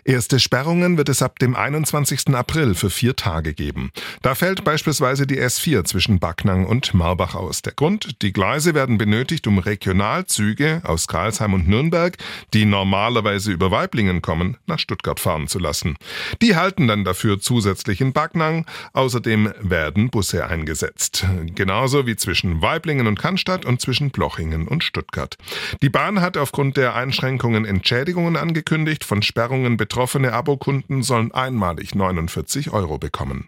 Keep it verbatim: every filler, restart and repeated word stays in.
Erste Sperrungen wird es ab dem einundzwanzigsten April für vier Tage geben. Da fällt beispielsweise die S vier zwischen Backnang und Marbach aus. Der Grund: Die Gleise werden benötigt, um Regionalzüge aus Crailsheim und Nürnberg, die normalerweise über Waiblingen kommen, nach Stuttgart fahren zu lassen. Die halten dann dafür zusätzlich in Backnang. Außerdem werden Busse eingesetzt. Genauso wie zwischen Waiblingen und Cannstatt und zwischen Plochingen und Stuttgart. Die Bahn hat aufgrund der Einschränkungen Entschädigungen angekündigt. Von Sperrungen betroffene Abokunden sollen einmalig neunundvierzig Euro bekommen.